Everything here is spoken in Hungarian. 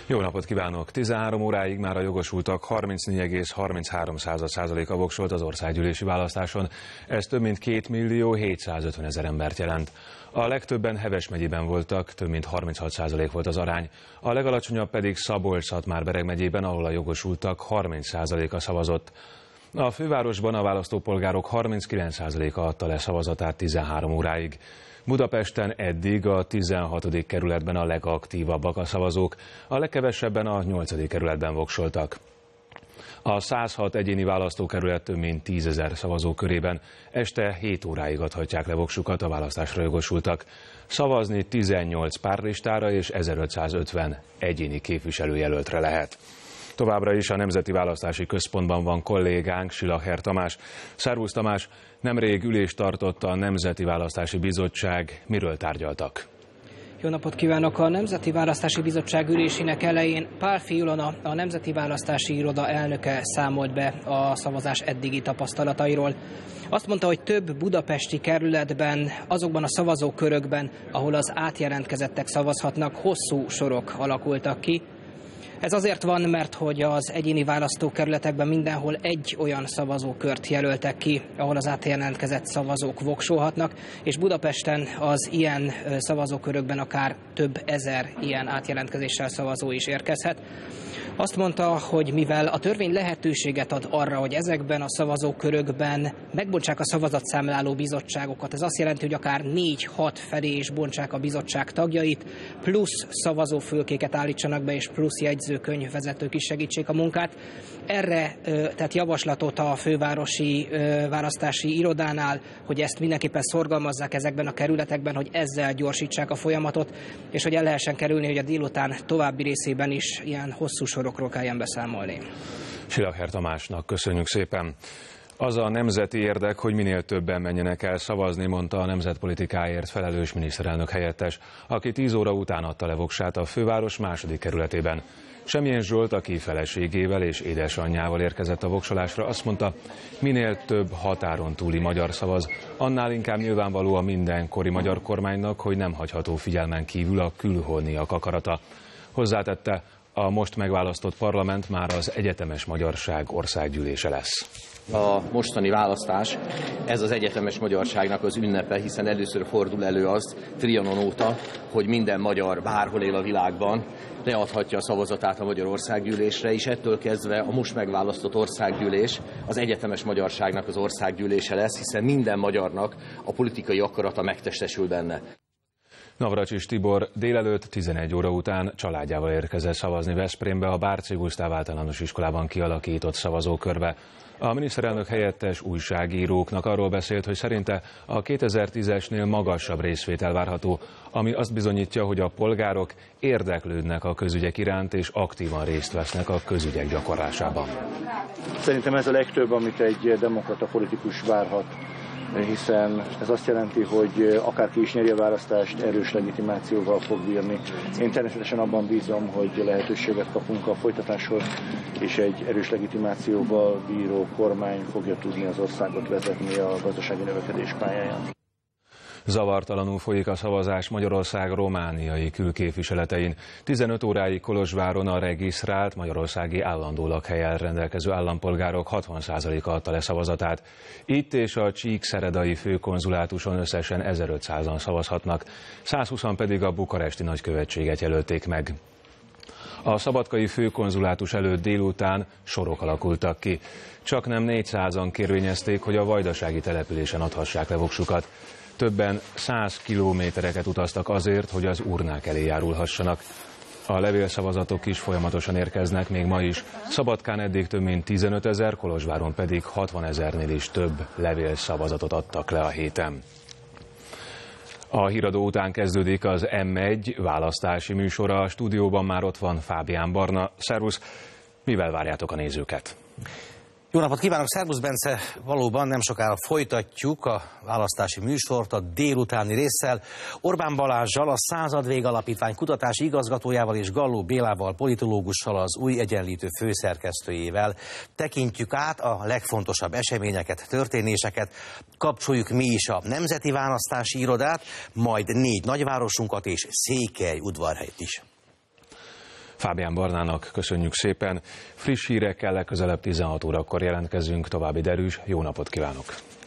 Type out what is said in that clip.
Jó napot kívánok! 13 óráig már a jogosultak 34,33%-a voksolt az országgyűlési választáson. Ez több mint 2.750.000 embert jelent. A legtöbben Heves megyében voltak, több mint 36% volt az arány. A legalacsonyabb pedig Szabolcs-Szatmár-Bereg megyében, ahol a jogosultak 30%-a szavazott. A fővárosban a választópolgárok 39%-a adta le szavazatát 13 óráig. Budapesten eddig a 16. kerületben a legaktívabbak a szavazók, a legkevesebben a 8. kerületben voksoltak. A 106 egyéni választókerület több mint 10 000 szavazó körében este 7 óráig adhatják le voksukat a választásra jogosultak. Szavazni 18 pártlistára és 1550 egyéni képviselőjelöltre lehet. Továbbra is a Nemzeti Választási Központban van kollégánk, Silacher Tamás. Szervusz Tamás, nemrég ülést tartott a Nemzeti Választási Bizottság. Miről tárgyaltak? Jó napot kívánok! A Nemzeti Választási Bizottság ülésének elején Pálffy Ilona, a Nemzeti Választási Iroda elnöke számolt be a szavazás eddigi tapasztalatairól. Azt mondta, hogy több budapesti kerületben, azokban a szavazókörökben, ahol az átjelentkezettek szavazhatnak, hosszú sorok alakultak ki. Ez azért van, mert hogy az egyéni választókerületekben mindenhol egy olyan szavazókört jelöltek ki, ahol az átjelentkezett szavazók voksolhatnak, és Budapesten az ilyen szavazókörökben akár több ezer ilyen átjelentkezéssel szavazó is érkezhet. Azt mondta, hogy mivel a törvény lehetőséget ad arra, hogy ezekben a szavazókörökben megbontsák a szavazatszámláló bizottságokat, ez azt jelenti, hogy akár 4-6 felé is bontsák a bizottság tagjait, plusz szavazófülkéket állítsanak be, és plusz jegyzőkönyvvezetők is segítsék a munkát. Erre tett javaslatot a fővárosi választási irodánál, hogy ezt mindenképpen szorgalmazzák ezekben a kerületekben, hogy ezzel gyorsítsák a folyamatot, és hogy el lehessen kerülni, hogy a délután további részében is ilyen hosszú sorokról kelljen beszámolni. Silacher Tamásnak köszönjük szépen. Az a nemzeti érdek, hogy minél többen menjenek el szavazni, mondta a nemzetpolitikáért felelős miniszterelnök helyettes, aki 10 óra után adta le voksát a főváros második kerületében. Semjén Zsolt, aki feleségével és édesanyjával érkezett a voksolásra, azt mondta, minél több határon túli magyar szavaz, annál inkább nyilvánvaló a mindenkori magyar kormánynak, hogy nem hagyható figyelmen kívül a külhóniak akarata. Hozzátette, a most megválasztott parlament már az egyetemes magyarság országgyűlése lesz. A mostani választás, ez az egyetemes magyarságnak az ünnepe, hiszen először fordul elő az Trianon óta, hogy minden magyar bárhol él a világban leadhatja a szavazatát a Magyar Országgyűlésre, és ettől kezdve a most megválasztott országgyűlés az egyetemes magyarságnak az országgyűlése lesz, hiszen minden magyarnak a politikai akarata megtestesül benne. Navracsis Tibor délelőtt 11 óra után családjával érkezett szavazni Veszprémbe a Bárczy Gusztáv általános iskolában kialakított szavazókörbe. A miniszterelnök helyettes újságíróknak arról beszélt, hogy szerinte a 2010-esnél magasabb részvétel várható, ami azt bizonyítja, hogy a polgárok érdeklődnek a közügyek iránt és aktívan részt vesznek a közügyek gyakorlásában. Szerintem ez a legtöbb, amit egy demokrata politikus várhat, hiszen ez azt jelenti, hogy akárki is nyeri a választást, erős legitimációval fog bírni. Én természetesen abban bízom, hogy lehetőséget kapunk a folytatáshoz, és egy erős legitimációval bíró kormány fogja tudni az országot vezetni a gazdasági növekedés pályáján. Zavartalanul folyik a szavazás Magyarország romániai külképviseletein. 15 óráig Kolozsváron a regisztrált magyarországi állandó lakhellyel rendelkező állampolgárok 60%-a adta le szavazatát. Itt és a Csíkszeredai főkonzulátuson összesen 1500-an szavazhatnak, 120-an pedig a bukaresti nagykövetséget jelölték meg. A szabadkai főkonzulátus előtt délután sorok alakultak ki. Csaknem 400-an kérvényezték, hogy a vajdasági településen adhassák le voksukat. Többen 100 kilométereket utaztak azért, hogy az urnák elé járulhassanak. A levélszavazatok is folyamatosan érkeznek még ma is. Szabadkán eddig több mint 15 000, Kolozsváron pedig 60 000-nél is több levélszavazatot adtak le a héten. A híradó után kezdődik az M1 választási műsora. A stúdióban már ott van Fábián Barna. Szervusz, mivel várjátok a nézőket? Jó napot kívánok, szervusz Bence! Valóban nem sokára folytatjuk a választási műsort a délutáni résszel. Orbán Balázssal, a Századvég Alapítvány kutatási igazgatójával és Galló Bélával, politológussal, az Új Egyenlítő főszerkesztőjével tekintjük át a legfontosabb eseményeket, történéseket. Kapcsoljuk mi is a Nemzeti Választási Irodát, majd 4 nagyvárosunkat és Székelyudvarhelyt is. Fábián Barnának köszönjük szépen. Friss hírekkel legközelebb 16 órakor jelentkezünk. További derűs, jó napot kívánok!